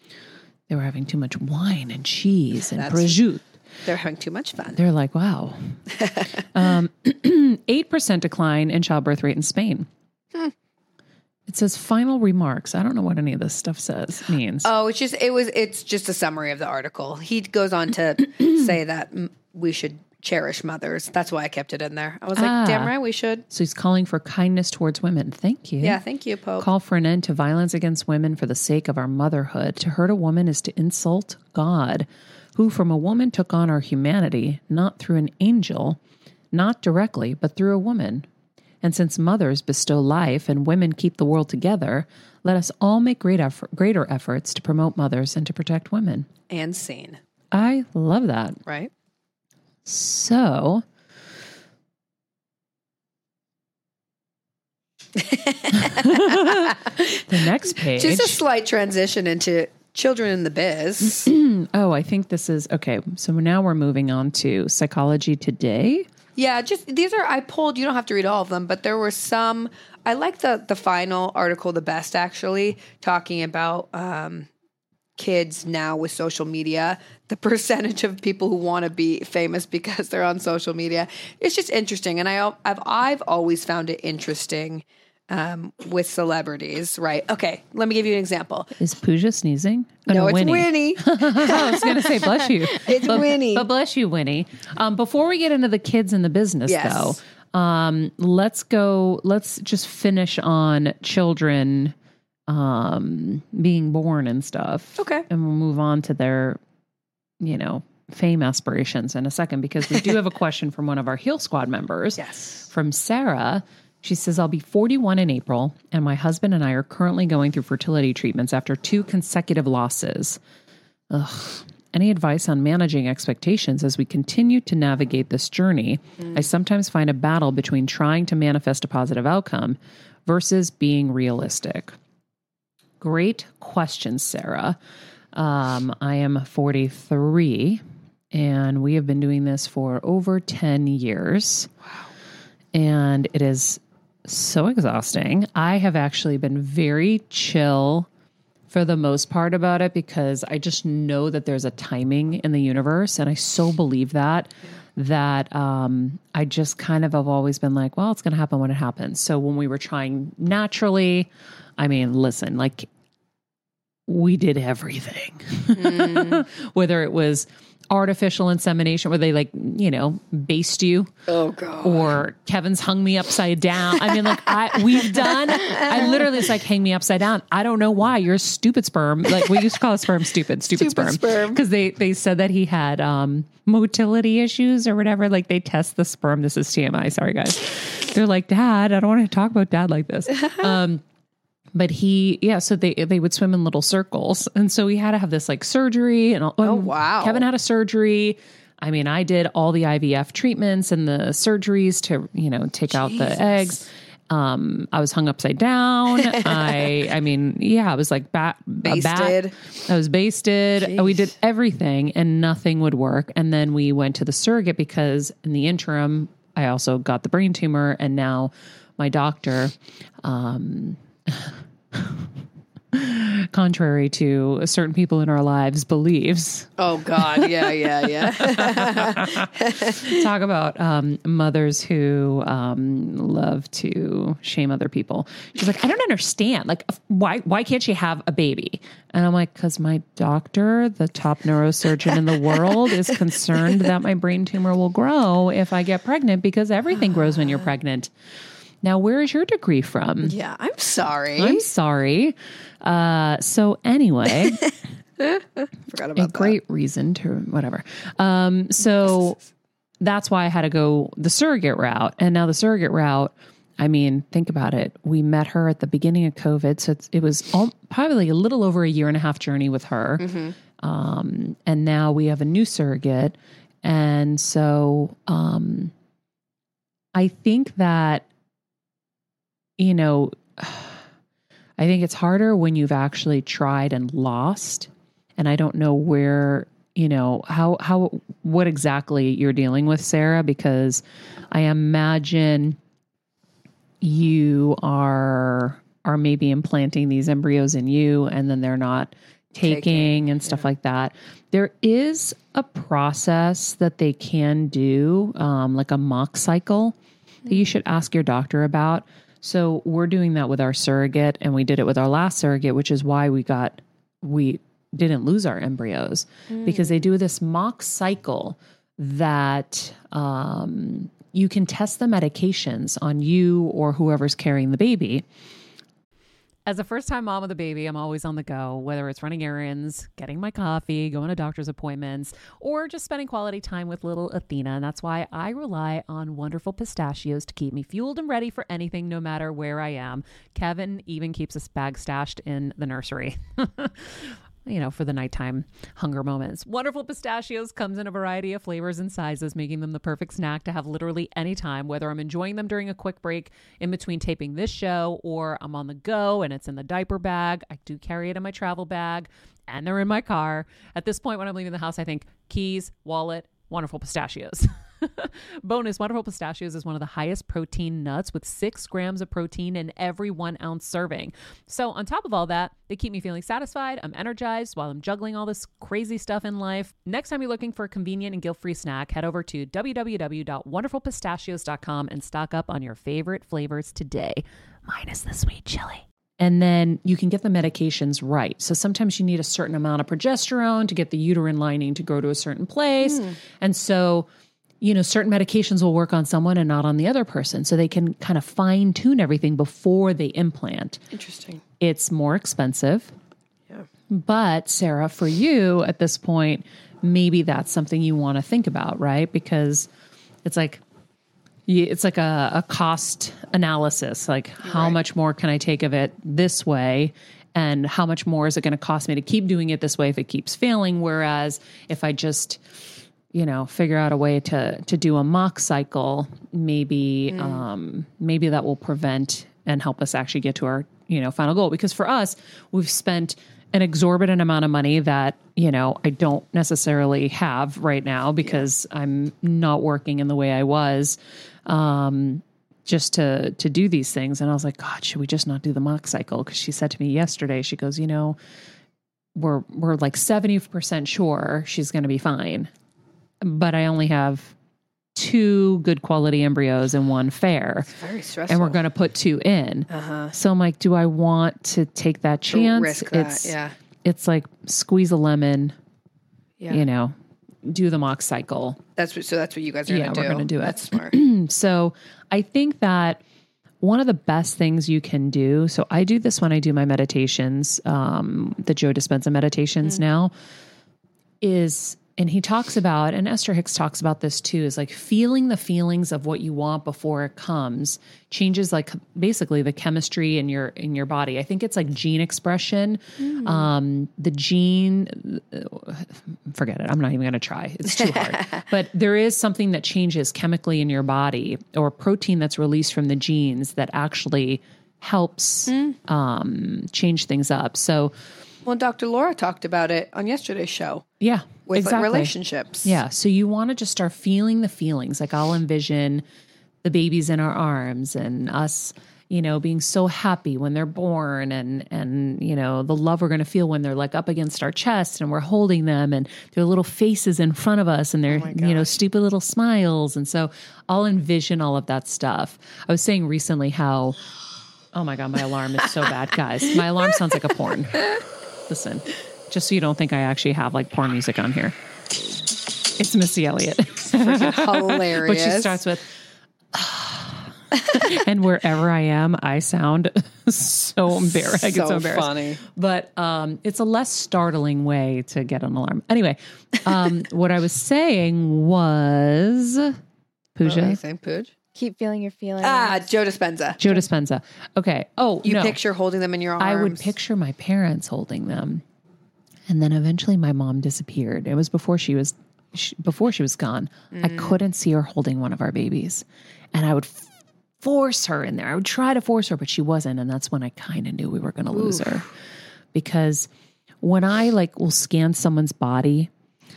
They were having too much wine and cheese and That's- prosciutto. They're having too much fun. They're like, wow. um, eight percent decline in childbirth rate in Spain. Hmm. It says final remarks. I don't know what any of this stuff says means. Oh, it's just, it was, it's just a summary of the article. He goes on to say that mm, we should cherish mothers. That's why I kept it in there. I was like, Ah. damn right we should. So he's calling for kindness towards women. Thank you. Yeah, thank you, Pope. Call for an end to violence against women for the sake of our motherhood. To hurt a woman is to insult God, who from a woman took on our humanity, not through an angel, not directly, but through a woman. And since mothers bestow life and women keep the world together, let us all make great effort, greater efforts to promote mothers and to protect women. And seen. I love that. Right? So, the next page. Just a slight transition into children in the biz. Oh, I think this is okay. So now we're moving on to Psychology Today. Yeah, just these are I pulled. You don't have to read all of them, but there were some. I like the the final article the best, actually, talking about um, kids now with social media. The percentage of people who want to be famous because they're on social media. It's just interesting, and I I've I've always found it interesting um, with celebrities. Right? Okay, let me give you an example. Is Pooja sneezing? Oh, No, it's Winnie. Winnie. I was going to say, bless you. It's but, Winnie. But bless you, Winnie. Um, before we get into the kids and the business, Yes. though, um, let's go, let's just finish on children um, being born and stuff. Okay. And we'll move on to their, you know, fame aspirations in a second, because we do have a question from one of our Heal Squad members. Yes. From Sarah. She says, I'll be forty-one in April, and my husband and I are currently going through fertility treatments after two consecutive losses. Ugh. Any advice on managing expectations as we continue to navigate this journey? Mm. I sometimes find a battle between trying to manifest a positive outcome versus being realistic. Great question, Sarah. Um, I am forty-three, and we have been doing this for over ten years. Wow. And it is so exhausting. I have actually been very chill for the most part about it because I just know that there's a timing in the universe. And I so believe that, that um, I just kind of have always been like, well, it's going to happen when it happens. So when we were trying naturally, I mean, listen, like we did everything, mm. whether it was artificial insemination where they like, you know, baste you. Oh God. Or Kevin's hung me upside down. I mean, like I, we've done, I literally, it's like, hang me upside down. I don't know why. You're stupid sperm. Like we used to call it sperm stupid, stupid, Stupid sperm. sperm. Cause they, they said that he had, um, motility issues or whatever. Like they test the sperm. This is T M I. Sorry guys. They're like, Dad, I don't want to talk about dad like this. Um, But he, yeah, so they they would swim in little circles. And so we had to have this like surgery. And Oh, wow. Kevin had a surgery. I mean, I did all the I V F treatments and the surgeries to, you know, take out the eggs. Um, I was hung upside down. I, I mean, yeah, I was like bat, a bat. Basted. I was basted. Jeez. We did everything and nothing would work. And then we went to the surrogate because in the interim, I also got the brain tumor. And now my doctor, um, contrary to certain people in our lives, believes. Oh God. Yeah, yeah, yeah. Talk about um, mothers who um, love to shame other people. She's like, I don't understand. Like, why why can't she have a baby? And I'm like, because my doctor, the top neurosurgeon in the world, is concerned that my brain tumor will grow if I get pregnant because everything grows when you're pregnant. Now, where is your degree from? Yeah, I'm sorry. I'm sorry. Uh, so anyway, Forgot about a great reason to whatever. Um, so that's why I had to go the surrogate route. And now the surrogate route, I mean, think about it. We met her at the beginning of COVID. So it's, it was all, probably a little over a year and a half journey with her. Mm-hmm. Um, and now we have a new surrogate. And so um, I think that, you know, I think it's harder when you've actually tried and lost. And I don't know where, you know, how, how, what exactly you're dealing with, Sarah, because I imagine you are, are maybe implanting these embryos in you and then they're not taking, taking and stuff yeah. like that. There is a process that they can do, um, like a mock cycle that you should ask your doctor about. So we're doing that with our surrogate, and we did it with our last surrogate, which is why we got, we didn't lose our embryos mm. because they do this mock cycle that um, you can test the medications on you or whoever's carrying the baby. As a first-time mom with a baby, I'm always on the go, whether it's running errands, getting my coffee, going to doctor's appointments, or just spending quality time with little Athena. And that's why I rely on Wonderful Pistachios to keep me fueled and ready for anything, no matter where I am. Kevin even keeps a bag stashed in the nursery. You know, for the nighttime hunger moments. Wonderful Pistachios comes in a variety of flavors and sizes, making them the perfect snack to have literally any time, whether I'm enjoying them during a quick break in between taping this show or I'm on the go and it's in the diaper bag. I do carry it in my travel bag and they're in my car. At this point, when I'm leaving the house, I think keys, wallet, Wonderful Pistachios. Bonus, Wonderful Pistachios is one of the highest protein nuts with six grams of protein in every one ounce serving. So on top of all that, they keep me feeling satisfied. I'm energized while I'm juggling all this crazy stuff in life. Next time you're looking for a convenient and guilt-free snack, head over to w w w dot wonderful pistachios dot com and stock up on your favorite flavors today, minus the sweet chili. And then you can get the medications right. So sometimes you need a certain amount of progesterone to get the uterine lining to go to a certain place. Mm. And so you know, certain medications will work on someone and not on the other person. So they can kind of fine tune everything before they implant. Interesting. It's more expensive. Yeah. But Sarah, for you at this point, maybe that's something you want to think about, right? Because it's like, it's like a, a cost analysis. Like You're how right. much more can I take of it this way? And how much more is it going to cost me to keep doing it this way if it keeps failing? Whereas if I just, you know, figure out a way to to do a mock cycle, maybe mm. um, maybe that will prevent and help us actually get to our, you know, final goal. Because for us, we've spent an exorbitant amount of money that, you know, I don't necessarily have right now because yeah. I'm not working in the way I was um, just to to do these things. And I was like, God, should we just not do the mock cycle? Because she said to me yesterday, she goes, you know, we're we're like seventy percent sure she's going to be fine. But I only have two good quality embryos and one fair. It's very stressful. And we're going to put two in. Uh-huh. So I'm like, do I want to take that chance? Risk that, it's, yeah. It's like squeeze a lemon, yeah. you know, do the mock cycle. That's what, so that's what you guys are yeah, going to do. we're going to do it. That's smart. So I think that one of the best things you can do, so I do this when I do my meditations, um, the Joe Dispenza meditations mm. now, is... And he talks about, and Esther Hicks talks about this too, is like feeling the feelings of what you want before it comes changes like basically the chemistry in your in your body. I think it's like gene expression. Mm. Um, the gene, forget it. I'm not even going to try. It's too hard. But there is something that changes chemically in your body, or a protein that's released from the genes that actually helps mm. um, change things up. So, well, Doctor Laura talked about it on yesterday's show. Yeah. With exactly. like relationships. Yeah. So you want to just start feeling the feelings. Like I'll envision the babies in our arms and us, you know, being so happy when they're born and, and, you know, the love we're going to feel when they're like up against our chest and we're holding them and their little faces in front of us and their, oh you know, stupid little smiles. And so I'll envision all of that stuff. I was saying recently how, oh my God, my alarm is so bad, guys. My alarm sounds like a porn. Listen. Just so you don't think I actually have like porn music on here. It's Missy Elliott. Hilarious. But she starts with, and wherever I am, I sound so embarrassed. I get so, so embarrassed. Funny. But um, it's a less startling way to get an alarm. Anyway, um, what I was saying was, Pooja. What saying, Pooj? Keep feeling your feelings. Ah, Joe Dispenza. Joe Dispenza. Okay. Oh, you no. picture holding them in your arms. I would picture my parents holding them. And then eventually my mom disappeared. It was before she was she, before she was gone. Mm. I couldn't see her holding one of our babies. And I would f- force her in there. I would try to force her, but she wasn't. And that's when I kind of knew we were going to lose her. Because when I like will scan someone's body,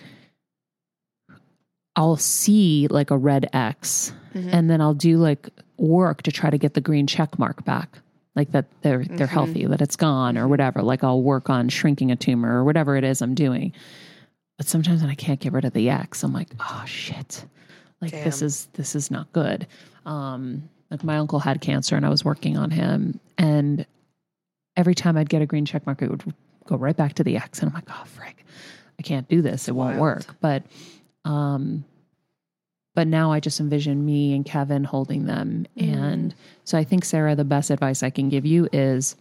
I'll see like a red X mm-hmm. and then I'll do like work to try to get the green check mark back. Like that they're they're mm-hmm. healthy, that it's gone or whatever. Like I'll work on shrinking a tumor or whatever it is I'm doing. But sometimes when I can't get rid of the X, I'm like, oh shit. Like Damn. this is this is not good. Um, like my uncle had cancer and I was working on him. And every time I'd get a green check mark, it would go right back to the X. And I'm like, oh frig, I can't do this. It won't Wild. work. But um but now I just envision me and Kevin holding them. Mm. And so I think, Sarah, the best advice I can give you is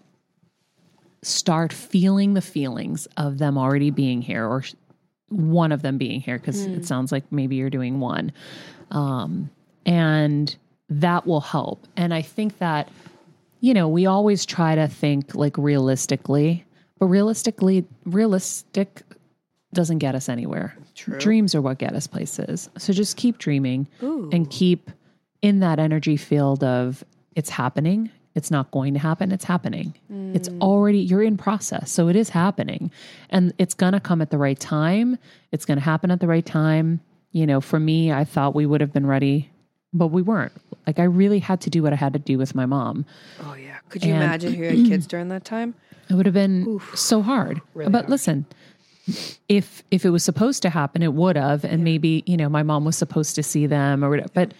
start feeling the feelings of them already being here, or one of them being here, because mm. it sounds like maybe you're doing one. Um, and that will help. And I think that, you know, we always try to think like realistically, but realistically, realistic doesn't get us anywhere. True. Dreams are what get us places. So just keep dreaming. Ooh. And keep in that energy field of it's happening. It's not going to happen. It's happening. Mm. It's already, you're in process. So it is happening, and it's going to come at the right time. It's going to happen at the right time. You know, for me, I thought we would have been ready, but we weren't. Like, I really had to do what I had to do with my mom. Oh yeah. Could you And imagine who had kids during that time? It would have been Oof. so hard. Really but hard. listen, if if it was supposed to happen, it would have. And maybe, you know, my mom was supposed to see them or whatever. But,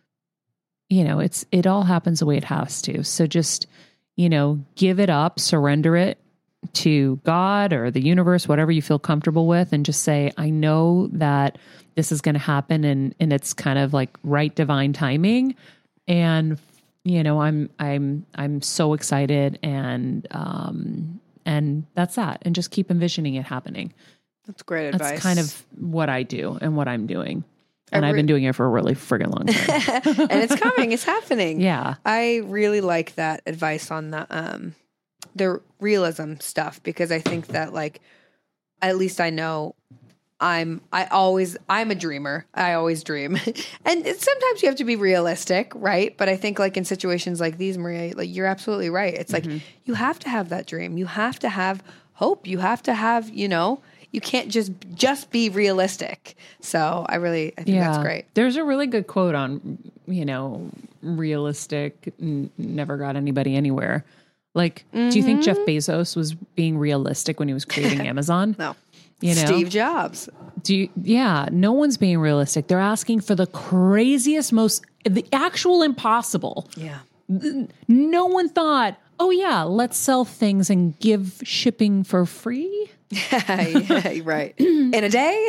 you know, it's it all happens the way it has to. So just, you know, give it up, surrender it to God or the universe, whatever you feel comfortable with, and just say, I know that this is going to happen, and and it's kind of like right divine timing. And, you know, I'm I'm I'm so excited, and um and that's that. And just keep envisioning it happening. That's great advice. That's kind of what I do and what I'm doing. And I re- I've been doing it for a really friggin' long time. And it's coming. It's happening. Yeah. I really like that advice on the um the realism stuff, because I think that, like, at least I know I'm I always I'm a dreamer. I always dream. And it's, sometimes you have to be realistic, right? But I think, like, in situations like these, Maria, like, you're absolutely right. It's Mm-hmm. like you have to have that dream. You have to have hope. You have to have, you know, you can't just just be realistic. So I really I think that's great. There's a really good quote on, you know, realistic, n- never got anybody anywhere. Like, mm-hmm. do you think Jeff Bezos was being realistic when he was creating Amazon? No. You know? Steve Jobs. Do you, yeah, no one's being realistic. They're asking for the craziest, most, the actual impossible. Yeah. No one thought, oh yeah, let's sell things and give shipping for free. Yeah, right. In a day?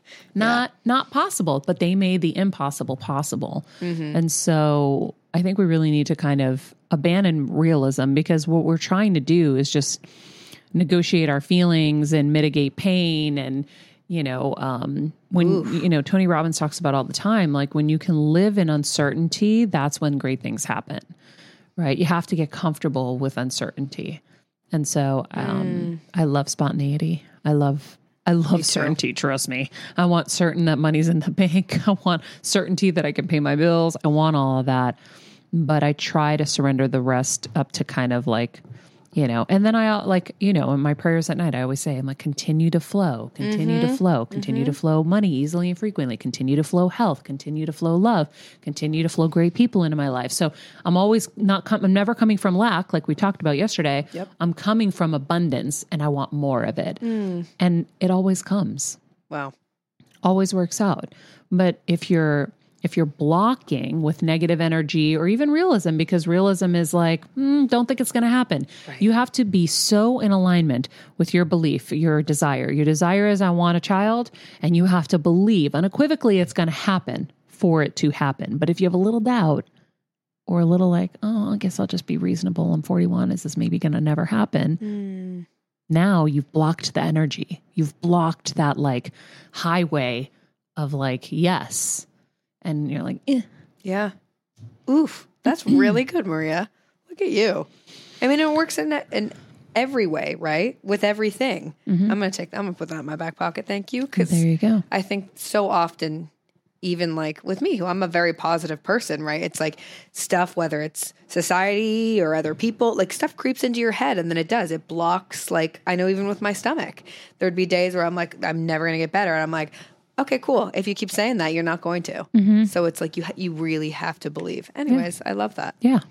Not, yeah. not possible, but they made the impossible possible. Mm-hmm. And so I think we really need to kind of abandon realism, because what we're trying to do is just negotiate our feelings and mitigate pain. And, you know, um, when, Oof. you know, Tony Robbins talks about all the time, like, when you can live in uncertainty, that's when great things happen, right? You have to get comfortable with uncertainty. And so, um, mm. I love spontaneity. I love, I love certainty. Trust me. I want certain that money's in the bank. I want certainty that I can pay my bills. I want all of that. But I try to surrender the rest up to kind of like, you know, and then I like, you know, in my prayers at night, I always say, I'm like, continue to flow, continue mm-hmm. to flow, continue mm-hmm. to flow money easily and frequently, continue to flow health, continue to flow love, continue to flow great people into my life. So I'm always not, com- I'm never coming from lack, like we talked about yesterday. Yep. I'm coming from abundance, and I want more of it. Mm. And it always comes. Wow. Always works out. But if you're, if you're blocking with negative energy or even realism, because realism is like, mm, don't think it's going to happen. Right. You have to be so in alignment with your belief, your desire. Your desire is, I want a child, and you have to believe unequivocally it's going to happen for it to happen. But if you have a little doubt or a little like, oh, I guess I'll just be reasonable, I'm forty-one, is this maybe going to never happen? Mm. Now you've blocked the energy. You've blocked that like highway of like, yes. And you're like, eh. Yeah. Oof. That's really good, Maria. Look at you. I mean, it works in in every way, right? With everything. Mm-hmm. I'm going to take that. I'm going to put that in my back pocket. Thank you. Because there you go. I think so often, even like with me, who I'm a very positive person, right? It's like stuff, whether it's society or other people, like stuff creeps into your head, and then it does. It blocks, like, I know even with my stomach, there'd be days where I'm like, I'm never going to get better. And I'm like, okay, cool. If you keep saying that, you're not going to. Mm-hmm. So it's like you ha- you really have to believe. Anyways, yeah. I love that. Yeah.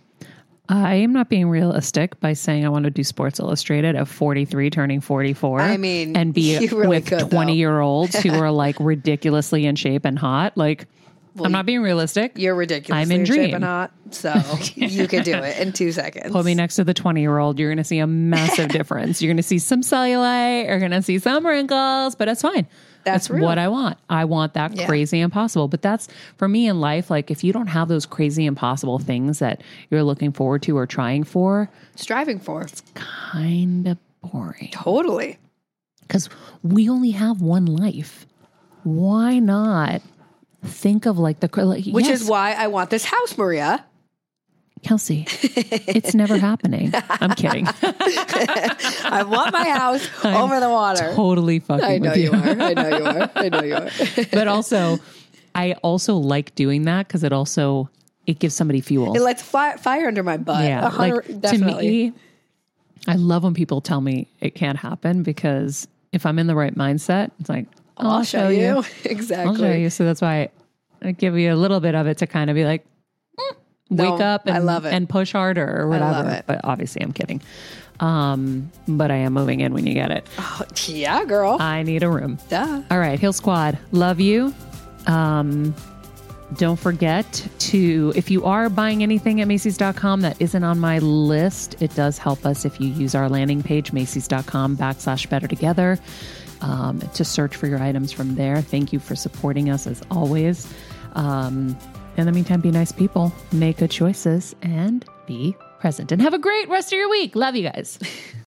I am not being realistic by saying I want to do Sports Illustrated at forty-three, turning forty-four. I mean, and be really with could, twenty-year-olds who are like ridiculously in shape and hot. Like, well, I'm not being realistic. You're ridiculously I'm in, in dream. shape and hot, so you can do it in two seconds. Put me next to the twenty-year-old. You're going to see a massive difference. You're going to see some cellulite. You're going to see some wrinkles, but it's fine. That's real. what I want. I want that Yeah. crazy impossible. But that's for me in life. Like if you don't have those crazy impossible things that you're looking forward to or trying for, Striving for. kind of boring. Totally. Because we only have one life. Why not think of like the like, Which yes, is why I want this house, Maria. Kelsey, it's never happening. I'm kidding. I want my house over the water. Totally fucking I know with you are. I know you are. I know you are. But also, I also like doing that because it also it gives somebody fuel. It lights fi- fire under my butt. Yeah, A hundred- like definitely. to me, I love when people tell me it can't happen because if I'm in the right mindset, it's like I'll, I'll, show you. Exactly. I'll show you. So that's why I give you a little bit of it to kind of be like, mm, No, wake up and, I love it. and push harder or whatever. love it. But obviously, I'm kidding. Um, but I am moving in when you get it. Oh, yeah, girl. I need a room. Duh. All right, Hill Squad, love you. Um, don't forget to, if you are buying anything at Macy's dot com that isn't on my list, it does help us if you use our landing page, Macy's dot com backslash better together, um, to search for your items from there. Thank you for supporting us as always. Um, in the meantime, be nice people, make good choices, and be present. And have a great rest of your week. Love you guys.